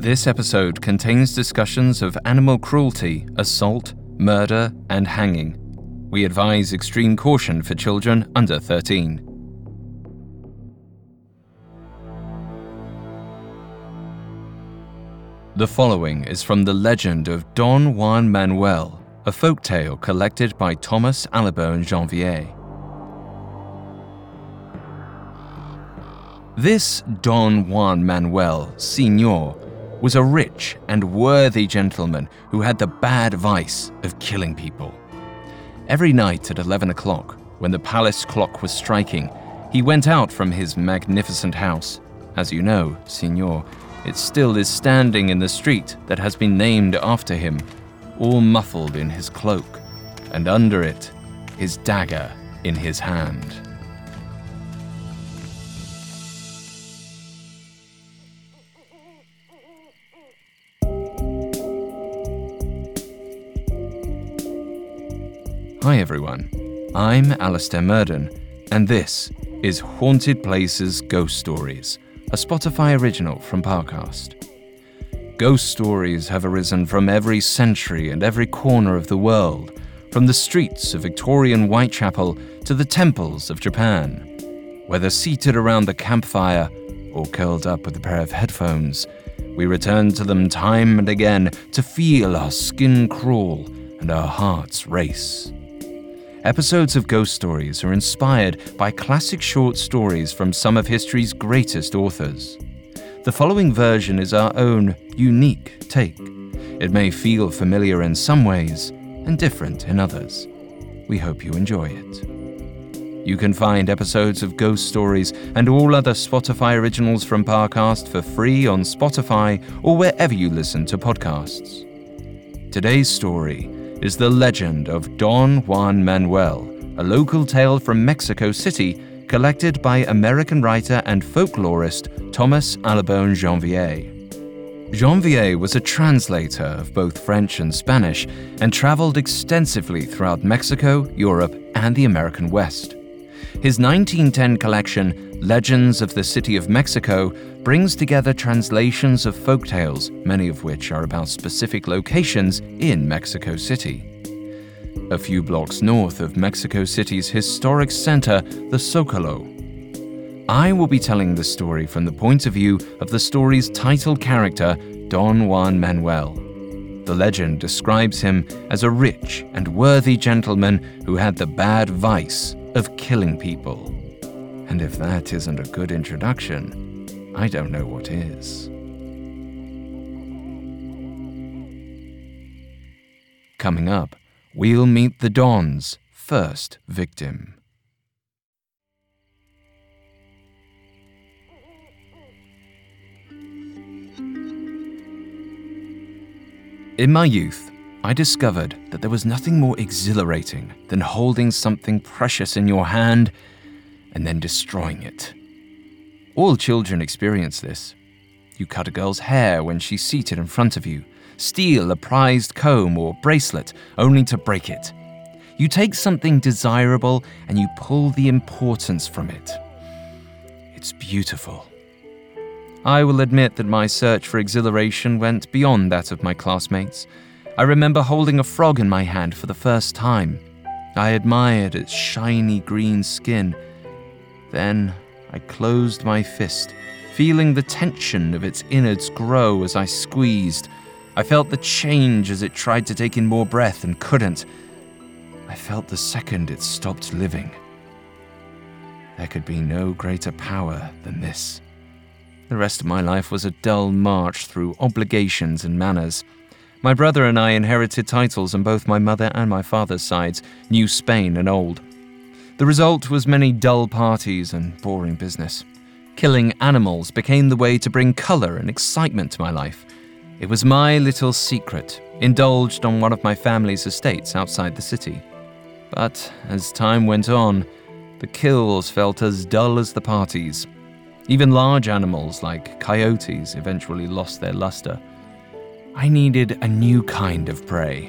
This episode contains discussions of animal cruelty, assault, murder, and hanging. We advise extreme caution for children under 13. The following is from the legend of Don Juan Manuel, a folktale collected by Thomas Allibone Janvier. This Don Juan Manuel, Señor, was a rich and worthy gentleman who had the bad vice of killing people. Every night at 11 o'clock, when the palace clock was striking, he went out from his magnificent house. As you know, Señor, it still is standing in the street that has been named after him, all muffled in his cloak, and under it, his dagger in his hand. Hi everyone, I'm Alistair Murden, and this is Haunted Places Ghost Stories, a Spotify original from Parcast. Ghost stories have arisen from every century and every corner of the world, from the streets of Victorian Whitechapel to the temples of Japan. Whether seated around the campfire or curled up with a pair of headphones, we return to them time and again to feel our skin crawl and our hearts race. Episodes of Ghost Stories are inspired by classic short stories from some of history's greatest authors. The following version is our own unique take. It may feel familiar in some ways and different in others. We hope you enjoy it. You can find episodes of Ghost Stories and all other Spotify originals from Parcast for free on Spotify or wherever you listen to podcasts. Today's story is the legend of Don Juan Manuel, a local tale from Mexico City collected by American writer and folklorist Thomas Allibone Janvier. Janvier was a translator of both French and Spanish and traveled extensively throughout Mexico, Europe, and the American West. His 1910 collection, Legends of the City of Mexico, brings together translations of folktales, many of which are about specific locations in Mexico City. A few blocks north of Mexico City's historic center, the Zócalo. I will be telling the story from the point of view of the story's title character, Don Juan Manuel. The legend describes him as a rich and worthy gentleman who had the bad vice of killing people. And if that isn't a good introduction, I don't know what is. Coming up, we'll meet the Don's first victim. In my youth, I discovered that there was nothing more exhilarating than holding something precious in your hand and then destroying it. All children experience this. You cut a girl's hair when she's seated in front of you, steal a prized comb or bracelet only to break it. You take something desirable and you pull the importance from it. It's beautiful. I will admit that my search for exhilaration went beyond that of my classmates. I remember holding a frog in my hand for the first time. I admired its shiny green skin. Then I closed my fist, feeling the tension of its innards grow as I squeezed. I felt the change as it tried to take in more breath and couldn't. I felt the second it stopped living. There could be no greater power than this. The rest of my life was a dull march through obligations and manners. My brother and I inherited titles on both my mother and my father's sides, New Spain and Old. The result was many dull parties and boring business. Killing animals became the way to bring color and excitement to my life. It was my little secret, indulged on one of my family's estates outside the city. But as time went on, the kills felt as dull as the parties. Even large animals like coyotes eventually lost their luster. I needed a new kind of prey.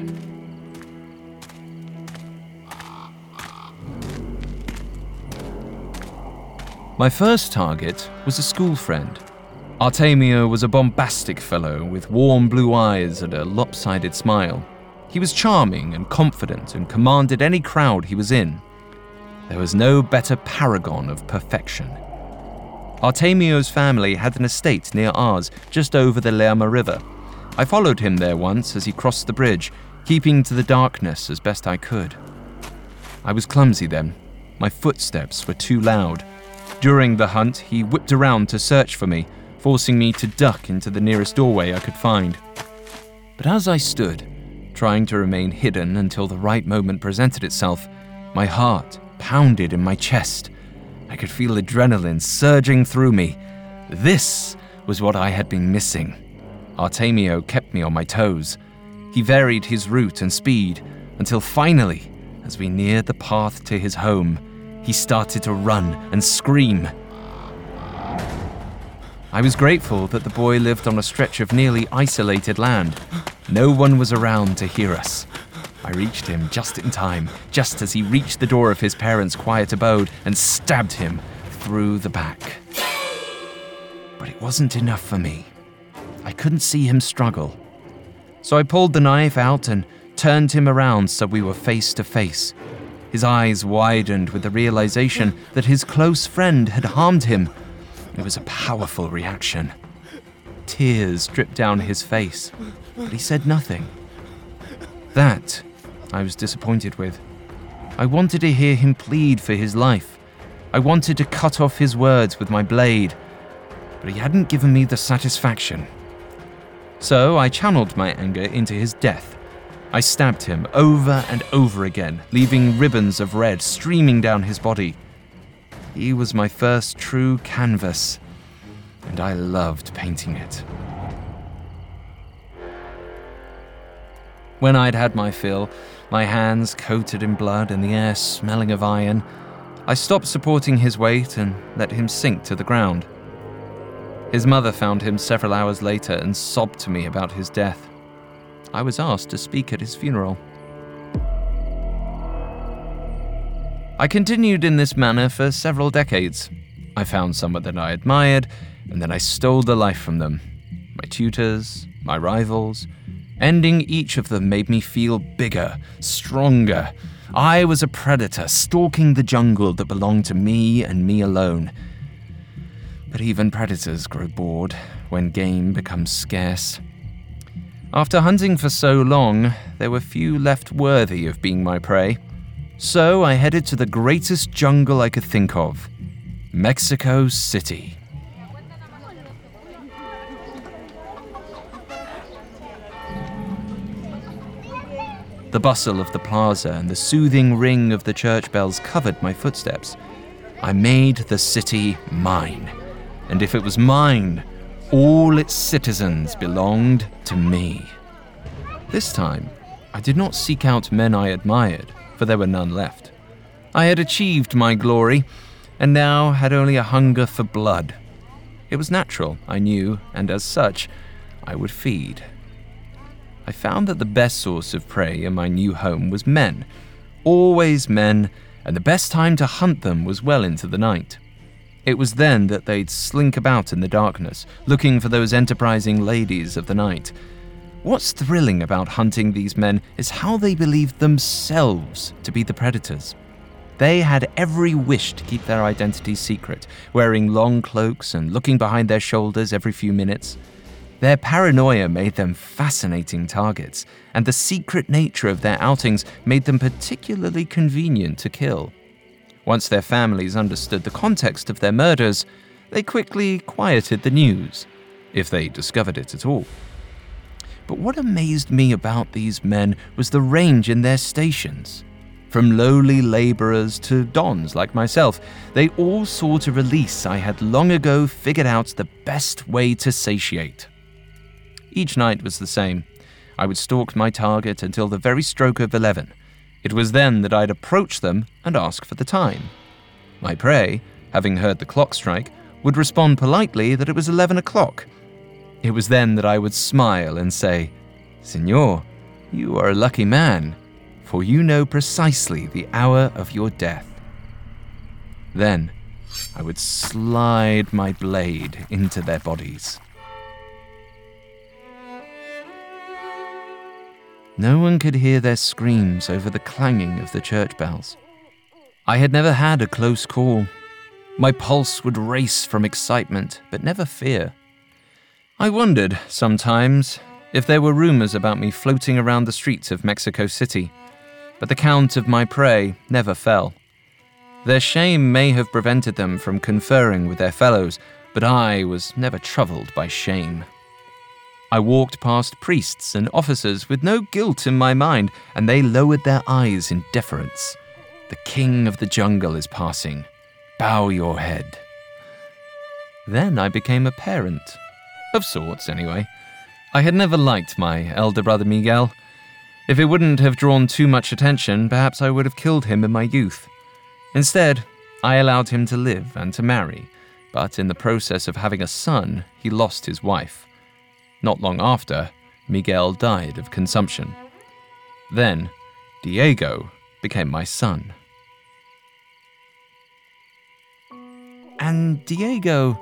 My first target was a school friend. Artemio was a bombastic fellow with warm blue eyes and a lopsided smile. He was charming and confident and commanded any crowd he was in. There was no better paragon of perfection. Artemio's family had an estate near ours, just over the Lerma River. I followed him there once as he crossed the bridge, keeping to the darkness as best I could. I was clumsy then. My footsteps were too loud. During the hunt, he whipped around to search for me, forcing me to duck into the nearest doorway I could find. But as I stood, trying to remain hidden until the right moment presented itself, my heart pounded in my chest. I could feel adrenaline surging through me. This was what I had been missing. Artemio kept me on my toes. He varied his route and speed until finally, as we neared the path to his home, he started to run and scream. I was grateful that the boy lived on a stretch of nearly isolated land. No one was around to hear us. I reached him just in time, just as he reached the door of his parents' quiet abode and stabbed him through the back. But it wasn't enough for me. I couldn't see him struggle. So I pulled the knife out and turned him around so we were face to face. His eyes widened with the realization that his close friend had harmed him. It was a powerful reaction. Tears dripped down his face, but he said nothing. That I was disappointed with. I wanted to hear him plead for his life. I wanted to cut off his words with my blade, but he hadn't given me the satisfaction. So I channeled my anger into his death. I stabbed him over and over again, leaving ribbons of red streaming down his body. He was my first true canvas, and I loved painting it. When I'd had my fill, my hands coated in blood and the air smelling of iron, I stopped supporting his weight and let him sink to the ground. His mother found him several hours later and sobbed to me about his death. I was asked to speak at his funeral. I continued in this manner for several decades. I found someone that I admired, and then I stole the life from them. My tutors, my rivals. Ending each of them made me feel bigger, stronger. I was a predator, stalking the jungle that belonged to me and me alone. But even predators grow bored when game becomes scarce. After hunting for so long, there were few left worthy of being my prey. So I headed to the greatest jungle I could think of, Mexico City. The bustle of the plaza and the soothing ring of the church bells covered my footsteps. I made the city mine, and if it was mine, all its citizens belonged to me. This time, I did not seek out men I admired, for there were none left. I had achieved my glory, and now had only a hunger for blood. It was natural, I knew, and as such, I would feed. I found that the best source of prey in my new home was men. Always men, and the best time to hunt them was well into the night. It was then that they'd slink about in the darkness, looking for those enterprising ladies of the night. What's thrilling about hunting these men is how they believed themselves to be the predators. They had every wish to keep their identities secret, wearing long cloaks and looking behind their shoulders every few minutes. Their paranoia made them fascinating targets, and the secret nature of their outings made them particularly convenient to kill. Once their families understood the context of their murders, they quickly quieted the news, if they discovered it at all. But what amazed me about these men was the range in their stations. From lowly laborers to dons like myself, they all sought a release I had long ago figured out the best way to satiate. Each night was the same. I would stalk my target until the very stroke of 11. It was then that I'd approach them and ask for the time. My prey, having heard the clock strike, would respond politely that it was 11 o'clock. It was then that I would smile and say, "Señor, you are a lucky man, for you know precisely the hour of your death." Then I would slide my blade into their bodies. No one could hear their screams over the clanging of the church bells. I had never had a close call. My pulse would race from excitement, but never fear. I wondered, sometimes, if there were rumors about me floating around the streets of Mexico City, but the count of my prey never fell. Their shame may have prevented them from conferring with their fellows, but I was never troubled by shame. I walked past priests and officers with no guilt in my mind, and they lowered their eyes in deference. The king of the jungle is passing. Bow your head. Then I became a parent. Of sorts, anyway. I had never liked my elder brother Miguel. If it wouldn't have drawn too much attention, perhaps I would have killed him in my youth. Instead, I allowed him to live and to marry, but in the process of having a son, he lost his wife. Not long after, Miguel died of consumption. Then, Diego became my son. And Diego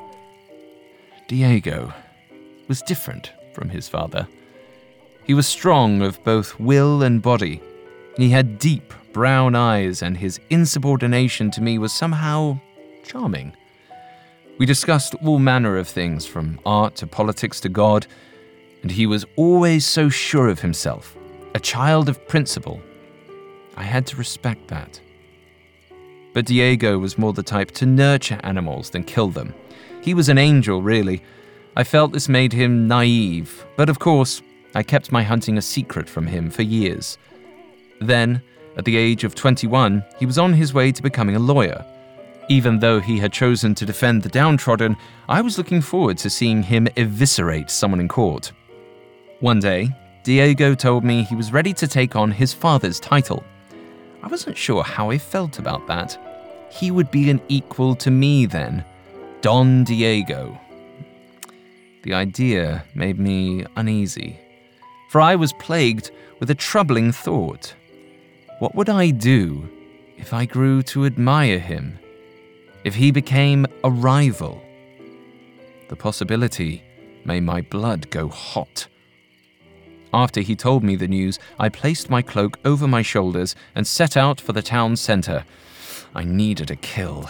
was different from his father. He was strong of both will and body. He had deep brown eyes, and his insubordination to me was somehow charming. We discussed all manner of things, from art to politics to God, and he was always so sure of himself, a child of principle. I had to respect that. But Diego was more the type to nurture animals than kill them. He was an angel, really. I felt this made him naive, but of course, I kept my hunting a secret from him for years. Then, at the age of 21, he was on his way to becoming a lawyer. Even though he had chosen to defend the downtrodden, I was looking forward to seeing him eviscerate someone in court. One day, Diego told me he was ready to take on his father's title. I wasn't sure how I felt about that. He would be an equal to me then, Don Diego. The idea made me uneasy, for I was plagued with a troubling thought. What would I do if I grew to admire him? If he became a rival? The possibility made my blood go hot. After he told me the news, I placed my cloak over my shoulders and set out for the town center. I needed a kill.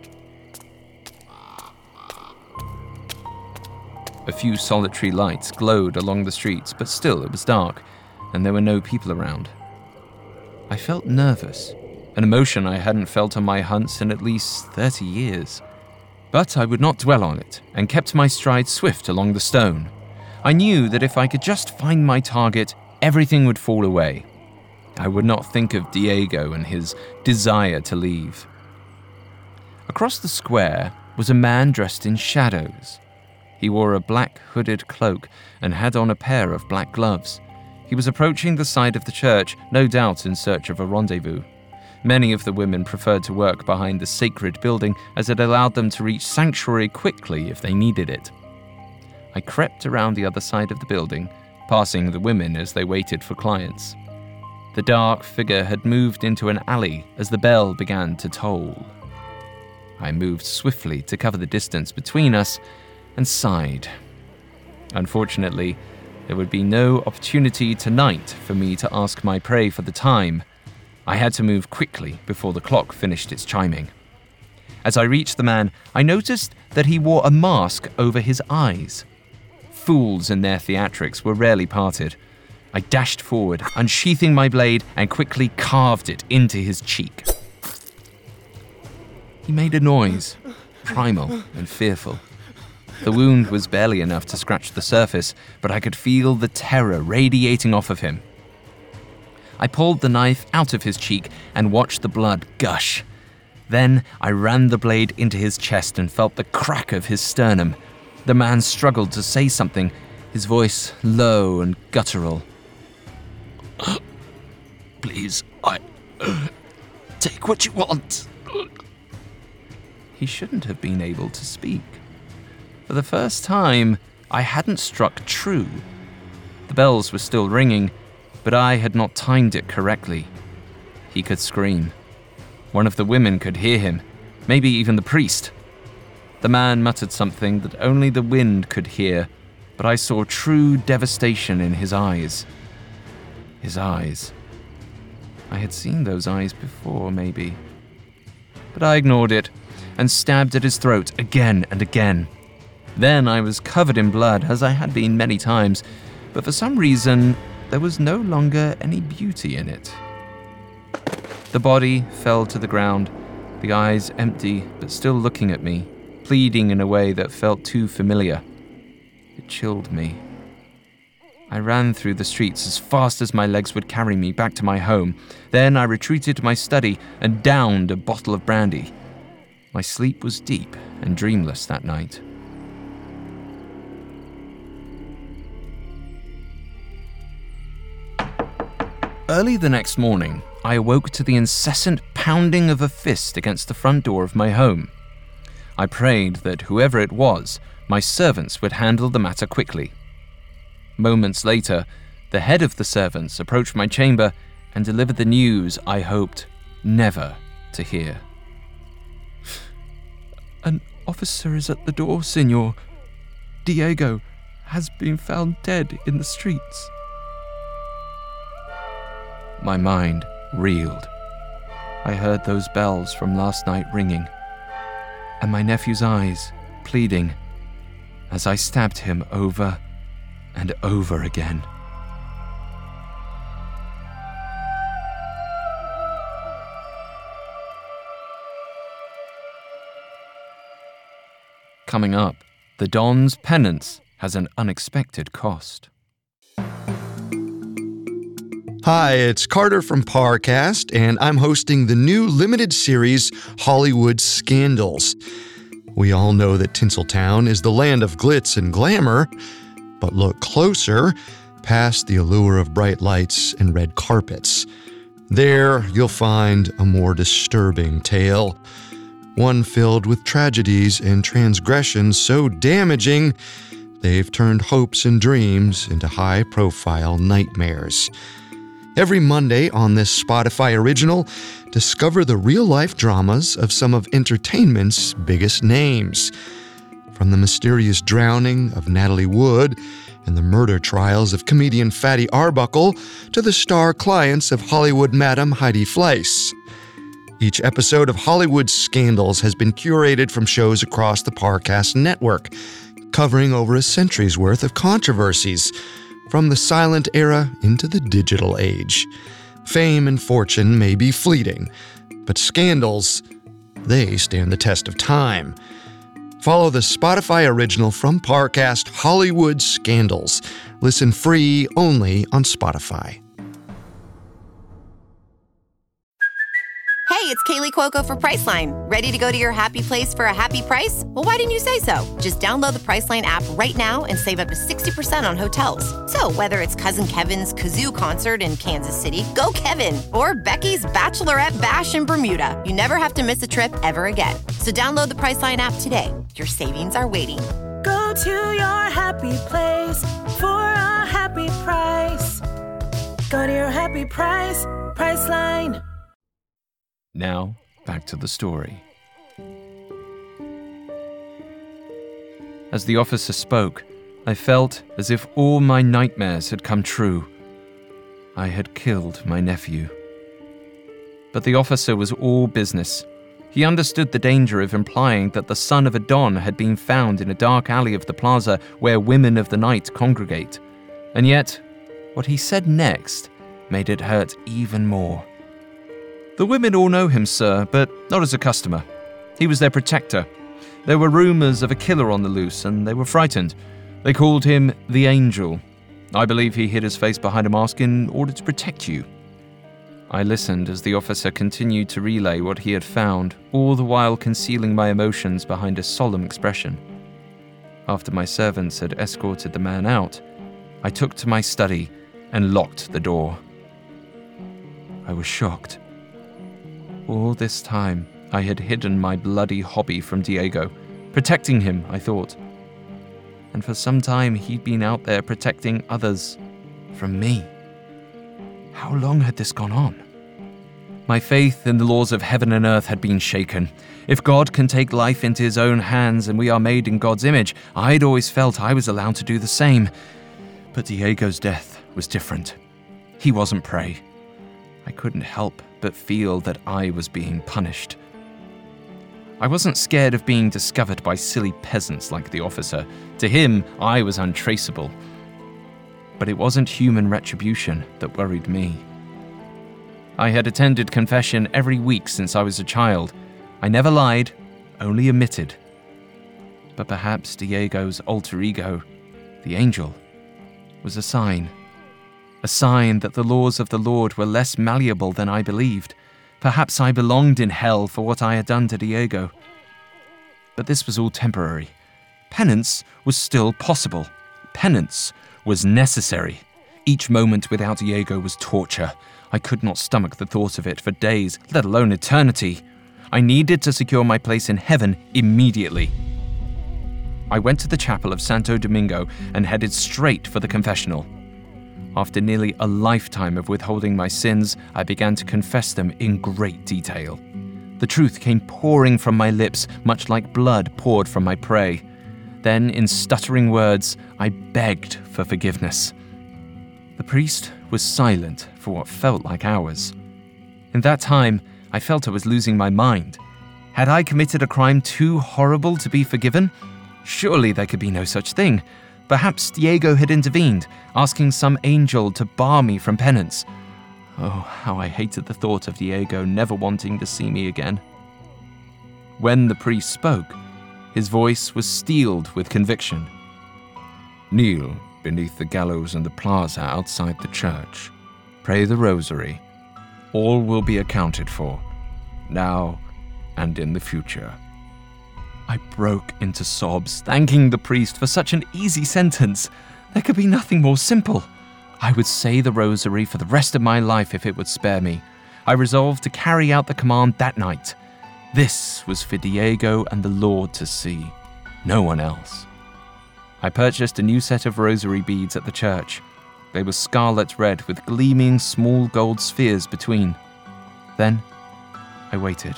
A few solitary lights glowed along the streets, but still it was dark, and there were no people around. I felt nervous, an emotion I hadn't felt on my hunts in at least 30 years. But I would not dwell on it, and kept my stride swift along the stone. I knew that if I could just find my target, everything would fall away. I would not think of Diego and his desire to leave. Across the square was a man dressed in shadows. He wore a black hooded cloak and had on a pair of black gloves. He was approaching the side of the church, no doubt in search of a rendezvous. Many of the women preferred to work behind the sacred building, as it allowed them to reach sanctuary quickly if they needed it. I crept around the other side of the building, passing the women as they waited for clients. The dark figure had moved into an alley as the bell began to toll. I moved swiftly to cover the distance between us and sighed. Unfortunately, there would be no opportunity tonight for me to ask my prey for the time. I had to move quickly before the clock finished its chiming. As I reached the man, I noticed that he wore a mask over his eyes. Fools in their theatrics were rarely parted. I dashed forward, unsheathing my blade, and quickly carved it into his cheek. He made a noise, primal and fearful. The wound was barely enough to scratch the surface, but I could feel the terror radiating off of him. I pulled the knife out of his cheek and watched the blood gush. Then I ran the blade into his chest and felt the crack of his sternum. The man struggled to say something, his voice low and guttural. Please, take what you want. He shouldn't have been able to speak. For the first time, I hadn't struck true. The bells were still ringing, but I had not timed it correctly. He could scream. One of the women could hear him. maybe even the priest. The man muttered something that only the wind could hear, but I saw true devastation in his eyes. His eyes. I had seen those eyes before, maybe. But I ignored it and stabbed at his throat again and again. Then I was covered in blood, as I had been many times, but for some reason, there was no longer any beauty in it. The body fell to the ground, the eyes empty but still looking at me, pleading in a way that felt too familiar. It chilled me. I ran through the streets as fast as my legs would carry me back to my home. Then I retreated to my study and downed a bottle of brandy. My sleep was deep and dreamless that night. Early the next morning, I awoke to the incessant pounding of a fist against the front door of my home. I prayed that whoever it was, my servants would handle the matter quickly. Moments later, the head of the servants approached my chamber and delivered the news I hoped never to hear. "An officer is at the door, Signor. Diego has been found dead in the streets." My mind reeled. I heard those bells from last night ringing, and my nephew's eyes pleading as I stabbed him over and over again. Coming up, the Don's penance has an unexpected cost. Hi, it's Carter from Parcast, and I'm hosting the new limited series, Hollywood Scandals. We all know that Tinseltown is the land of glitz and glamour, but look closer, past the allure of bright lights and red carpets. There, you'll find a more disturbing tale, one filled with tragedies and transgressions so damaging, they've turned hopes and dreams into high-profile nightmares. Every Monday on this Spotify original, discover the real-life dramas of some of entertainment's biggest names. From the mysterious drowning of Natalie Wood and the murder trials of comedian Fatty Arbuckle to the star clients of Hollywood Madam Heidi Fleiss. Each episode of Hollywood Scandals has been curated from shows across the Parcast network, covering over a century's worth of controversies, from the silent era into the digital age. Fame and fortune may be fleeting, but scandals, they stand the test of time. Follow the Spotify original from Parcast, Hollywood Scandals. Listen free only on Spotify. Hey, it's Kaylee Cuoco for Priceline. Ready to go to your happy place for a happy price? Well, why didn't you say so? Just download the Priceline app right now and save up to 60% on hotels. So whether it's Cousin Kevin's Kazoo Concert in Kansas City, go Kevin, or Becky's Bachelorette Bash in Bermuda, you never have to miss a trip ever again. So download the Priceline app today. Your savings are waiting. Go to your happy place for a happy price. Go to your happy price, Priceline. Now, back to the story. As the officer spoke, I felt as if all my nightmares had come true. I had killed my nephew. But the officer was all business. He understood the danger of implying that the son of a Don had been found in a dark alley of the plaza where women of the night congregate. And yet, what he said next made it hurt even more. "The women all know him, sir, but not as a customer. He was their protector. There were rumors of a killer on the loose, and they were frightened. They called him the Angel. I believe he hid his face behind a mask in order to protect you." I listened as the officer continued to relay what he had found, all the while concealing my emotions behind a solemn expression. After my servants had escorted the man out, I took to my study and locked the door. I was shocked. All this time, I had hidden my bloody hobby from Diego, protecting him, I thought. And for some time, he'd been out there protecting others from me. How long had this gone on? My faith in the laws of heaven and earth had been shaken. If God can take life into his own hands and we are made in God's image, I'd always felt I was allowed to do the same. But Diego's death was different. He wasn't prey. I couldn't help but feel that I was being punished. I wasn't scared of being discovered by silly peasants like the officer. To him, I was untraceable. But it wasn't human retribution that worried me. I had attended confession every week since I was a child. I never lied, only admitted. But perhaps Diego's alter ego, the angel, was a sign that the laws of the Lord were less malleable than I believed. Perhaps I belonged in hell for what I had done to Diego. But this was all temporary. Penance was still possible. Penance was necessary. Each moment without Diego was torture. I could not stomach the thought of it for days, let alone eternity. I needed to secure my place in heaven immediately. I went to the chapel of Santo Domingo and headed straight for the confessional. After nearly a lifetime of withholding my sins, I began to confess them in great detail. The truth came pouring from my lips, much like blood poured from my prey. Then, in stuttering words, I begged for forgiveness. The priest was silent for what felt like hours. In that time, I felt I was losing my mind. Had I committed a crime too horrible to be forgiven? Surely there could be no such thing. Perhaps Diego had intervened, asking some angel to bar me from penance. Oh, how I hated the thought of Diego never wanting to see me again. When the priest spoke, his voice was steeled with conviction. Kneel beneath the gallows in the plaza outside the church. Pray the rosary. All will be accounted for, now and in the future. I broke into sobs, thanking the priest for such an easy sentence. There could be nothing more simple. I would say the rosary for the rest of my life if it would spare me. I resolved to carry out the command that night. This was for Diego and the Lord to see, no one else. I purchased a new set of rosary beads at the church. They were scarlet red with gleaming small gold spheres between. Then I waited.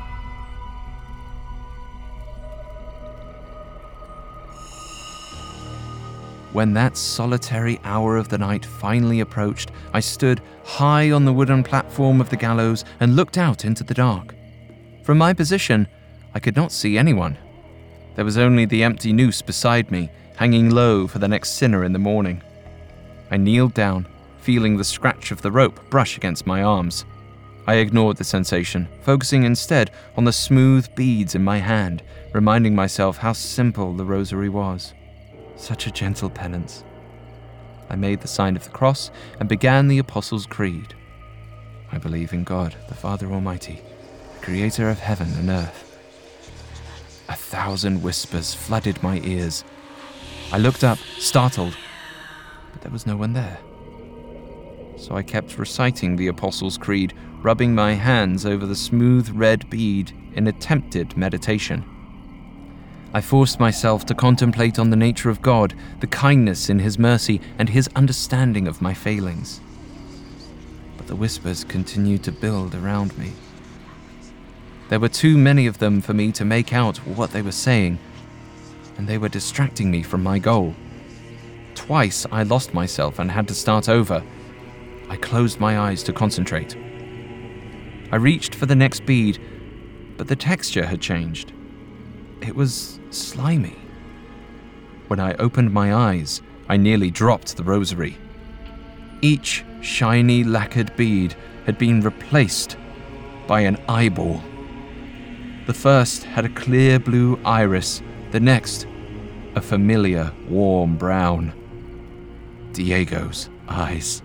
When that solitary hour of the night finally approached, I stood high on the wooden platform of the gallows and looked out into the dark. From my position, I could not see anyone. There was only the empty noose beside me, hanging low for the next sinner in the morning. I kneeled down, feeling the scratch of the rope brush against my arms. I ignored the sensation, focusing instead on the smooth beads in my hand, reminding myself how simple the rosary was. Such a gentle penance. I made the sign of the cross and began the Apostles' Creed. I believe in God, the Father Almighty, the creator of heaven and earth. 1,000 whispers flooded my ears. I looked up, startled, but there was no one there. So I kept reciting the Apostles' Creed, rubbing my hands over the smooth red bead in attempted meditation. I forced myself to contemplate on the nature of God, the kindness in His mercy, and His understanding of my failings. But the whispers continued to build around me. There were too many of them for me to make out what they were saying, and they were distracting me from my goal. Twice I lost myself and had to start over. I closed my eyes to concentrate. I reached for the next bead, but the texture had changed. It was slimy. When I opened my eyes, I nearly dropped the rosary. Each shiny lacquered bead had been replaced by an eyeball. The first had a clear blue iris, the next a familiar warm brown. Diego's eyes.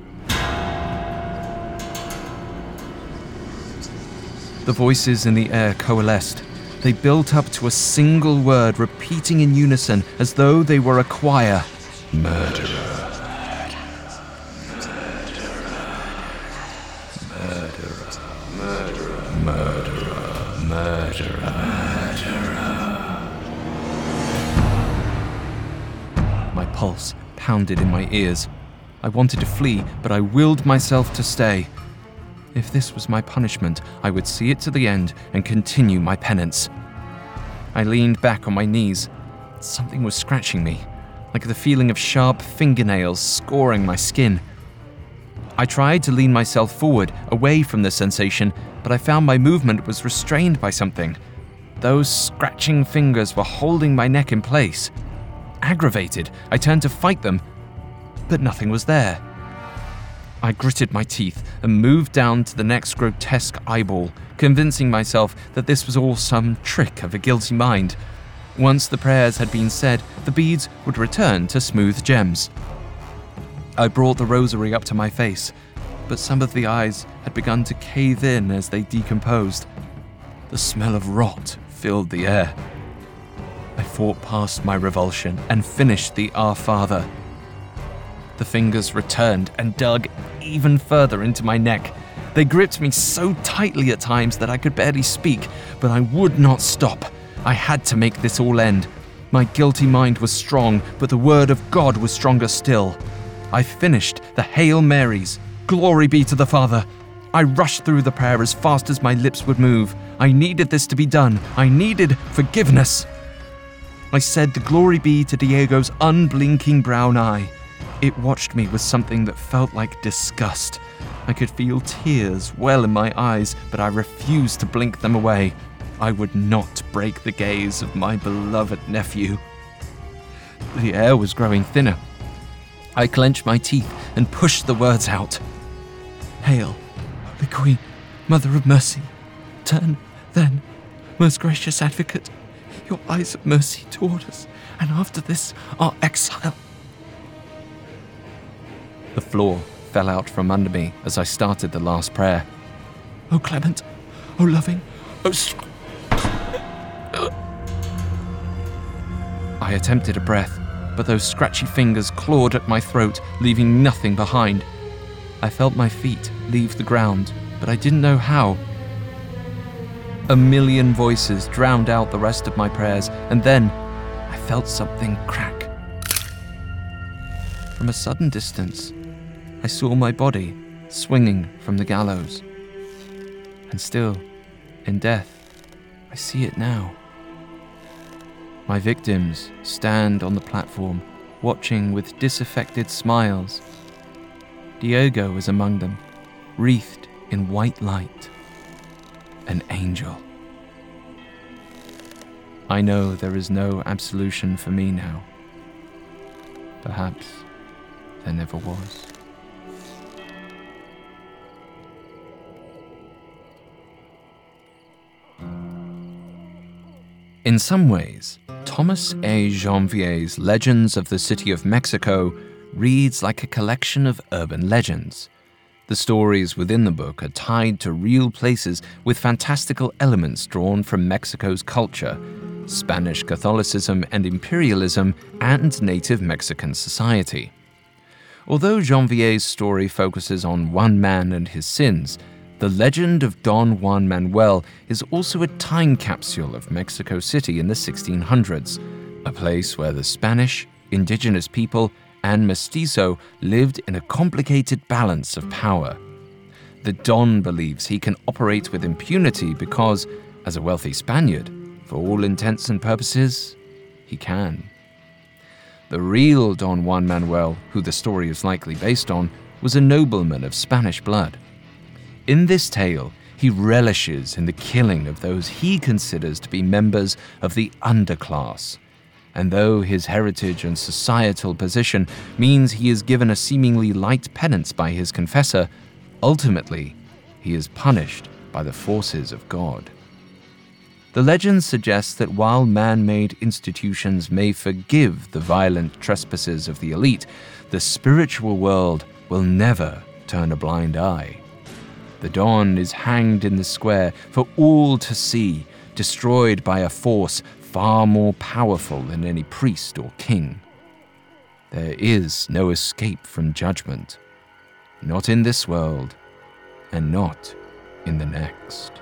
The voices in the air coalesced. They built up to a single word, repeating in unison as though they were a choir. Murderer. Murderer. Murderer. Murderer. Murderer. My pulse pounded in my ears. I wanted to flee, but I willed myself to stay. If this was my punishment, I would see it to the end and continue my penance. I leaned back on my knees. Something was scratching me, like the feeling of sharp fingernails scoring my skin. I tried to lean myself forward, away from the sensation, but I found my movement was restrained by something. Those scratching fingers were holding my neck in place. Aggravated, I turned to fight them, but nothing was there. I gritted my teeth and moved down to the next grotesque eyeball, convincing myself that this was all some trick of a guilty mind. Once the prayers had been said, the beads would return to smooth gems. I brought the rosary up to my face, but some of the eyes had begun to cave in as they decomposed. The smell of rot filled the air. I fought past my revulsion and finished the Our Father. The fingers returned and dug even further into my neck. They gripped me so tightly at times that I could barely speak, but I would not stop. I had to make this all end. My guilty mind was strong, but the word of God was stronger still. I finished the Hail Marys. Glory be to the Father. I rushed through the prayer as fast as my lips would move. I needed this to be done. I needed forgiveness. I said the glory be to Diego's unblinking brown eye. It watched me with something that felt like disgust. I could feel tears well in my eyes, but I refused to blink them away. I would not break the gaze of my beloved nephew. The air was growing thinner. I clenched my teeth and pushed the words out. Hail, Holy Queen, Mother of Mercy. Turn, then, most gracious Advocate, your eyes of mercy toward us, and after this, our exile. The floor fell out from under me as I started the last prayer. O clement, O loving, O strong. I attempted a breath, but those scratchy fingers clawed at my throat, leaving nothing behind. I felt my feet leave the ground, but I didn't know how. A million voices drowned out the rest of my prayers, and then I felt something crack. From a sudden distance, I saw my body swinging from the gallows. And still, in death, I see it now. My victims stand on the platform, watching with disaffected smiles. Diego is among them, wreathed in white light. An angel. I know there is no absolution for me now. Perhaps there never was. In some ways, Thomas A. Janvier's Legends of the City of Mexico reads like a collection of urban legends. The stories within the book are tied to real places with fantastical elements drawn from Mexico's culture, Spanish Catholicism and imperialism, and native Mexican society. Although Janvier's story focuses on one man and his sins, the legend of Don Juan Manuel is also a time capsule of Mexico City in the 1600s, a place where the Spanish, indigenous people, and mestizo lived in a complicated balance of power. The Don believes he can operate with impunity because, as a wealthy Spaniard, for all intents and purposes, he can. The real Don Juan Manuel, who the story is likely based on, was a nobleman of Spanish blood. In this tale, he relishes in the killing of those he considers to be members of the underclass. And though his heritage and societal position means he is given a seemingly light penance by his confessor, ultimately, he is punished by the forces of God. The legend suggests that while man-made institutions may forgive the violent trespasses of the elite, the spiritual world will never turn a blind eye. The Don is hanged in the square for all to see, destroyed by a force far more powerful than any priest or king. There is no escape from judgment, not in this world, and not in the next.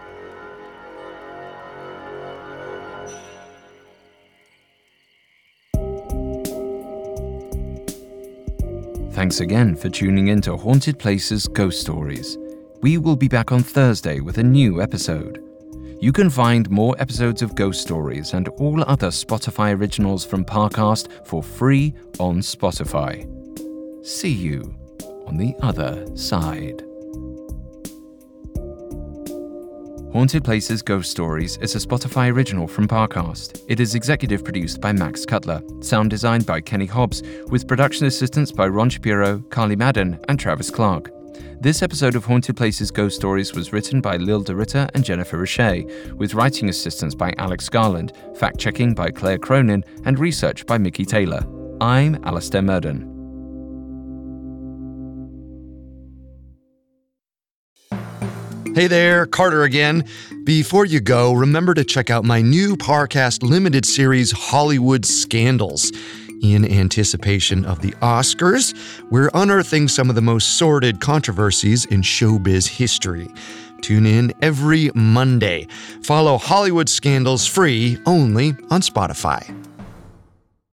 Thanks again for tuning in to Haunted Places Ghost Stories. We will be back on Thursday with a new episode. You can find more episodes of Ghost Stories and all other Spotify originals from Parcast for free on Spotify. See you on the other side. Haunted Places Ghost Stories is a Spotify original from Parcast. It is executive produced by Max Cutler, sound designed by Kenny Hobbs, with production assistance by Ron Shapiro, Carly Madden, and Travis Clark. This episode of Haunted Places Ghost Stories was written by Lil DeRitter and Jennifer Richey, with writing assistance by Alex Garland, fact-checking by Claire Cronin, and research by Mickey Taylor. I'm Alistair Murden. Hey there, Carter again. Before you go, remember to check out my new Parcast limited series, Hollywood Scandals. In anticipation of the Oscars, we're unearthing some of the most sordid controversies in showbiz history. Tune in every Monday. Follow Hollywood Scandals free only on Spotify.